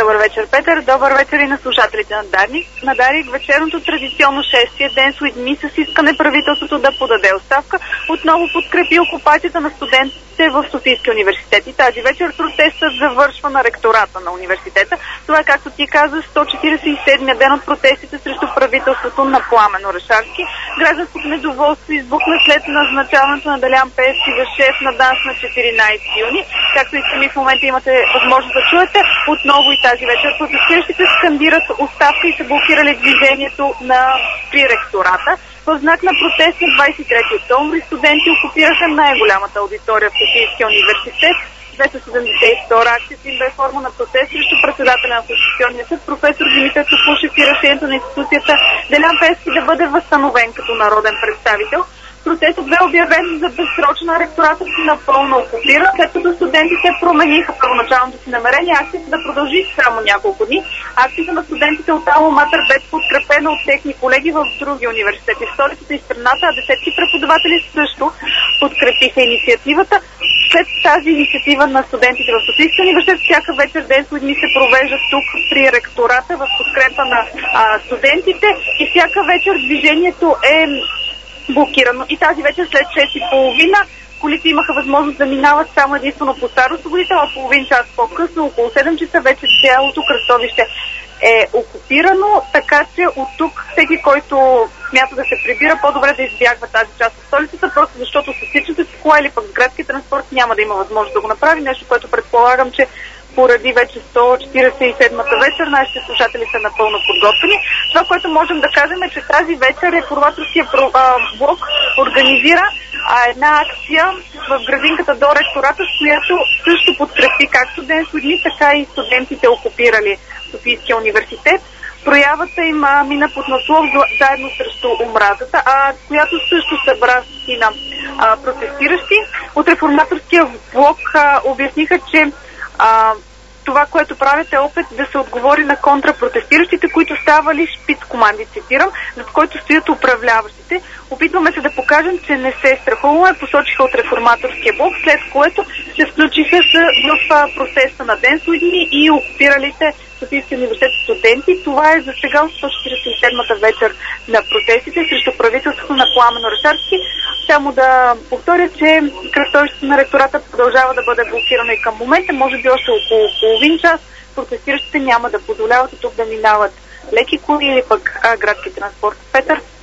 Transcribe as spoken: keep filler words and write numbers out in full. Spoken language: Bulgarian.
Добър вечер, Петър. Добър вечер и на слушателите на Дарник. На Дарик вечерното традиционно шествие Dance with Me с искане правителството да подаде оставка отново подкрепи окупацията на студентите в Софийския университет. И тази вечер протестът завършва на ректората на университета. Това е, както ти каза, сто четиридесет и седмия ден от протестите срещу правителството на Пламен Орешарски. Гражданското недоволство избухна след назначаването на Делян Пеевски за шеф на ДАНС на четиринадесети юни. Както и сами в момента имате възможност да чуете, отново и тази вечер протестиращите скандират оставка и са блокирали движението на при ректората. В знак на протест на двадесет и трети октомври студенти окупираха най-голямата аудитория в Софийския университет. двеста седемдесет и втора акцията им бе форма на протест срещу председателя на Конституционния съд професор Димитър Топушев и решението на институцията Делян Пеевски да бъде възстановен като народен представител. Протестът бе обявен за безсрочна, ректоратът си напълно окупира, след като студентите промениха първоначалното си намерение акцията да продължи само няколко дни. Акцията на студентите от Алма Матер бе подкрепена от техни колеги в други университети в столицата и страната, а десетки преподаватели също подкрепиха инициативата. След тази инициатива на студентите в Софийския университет, всяка вечер Dance with Me се провежда тук при ректората в подкрепа на а, студентите и всяка вечер движението е блокирано. И тази вечер след шест и половина колите имаха възможност да минават само единствено по Стар Освободител, а половин час по-късно, около седем часа, вече цялото кръстовище е окупирано, така че от тук всеки, който смята да се прибира, по-добре да избягва тази част от столицата, просто защото с личната си кола или пък с градския транспорт няма да има възможност да го направи, нещо, което предполагам, че поради вече сто четиридесет и седмата вечер нашите слушатели са напълно подготвени. Това, което можем да кажем е, че тази вечер реформаторския блок организира а, една акция в градинката до ректората, с която също подкрепи както Dance with Me, така и студентите окупирали Софийския университет. Проявата им а, мина под наслов заедно срещу омразата, а която също събра на а, протестиращи. От реформаторския блок а, обясниха, че А, това, което правят е опит да се отговори на контрапротестиращите, които ставали шпиц команди, цитирам, зад който стоят управляващите. Опитваме се да покажем, че не се страхуваме, посочиха от реформаторския блок, след което се включиха в процеса на Dance with Me и окупиралите Софийския университет студенти. Това е за сега от сто четиридесет и седмата вечер на протестите срещу правителството на Пламен Орешарски. Само да повторя, че кръстовището на ректората продължава да бъде блокирано и към момента, може би още около половин час. Протестиращите няма да позволяват от тук да минават леки коли или пък а, градски транспорт. Петър?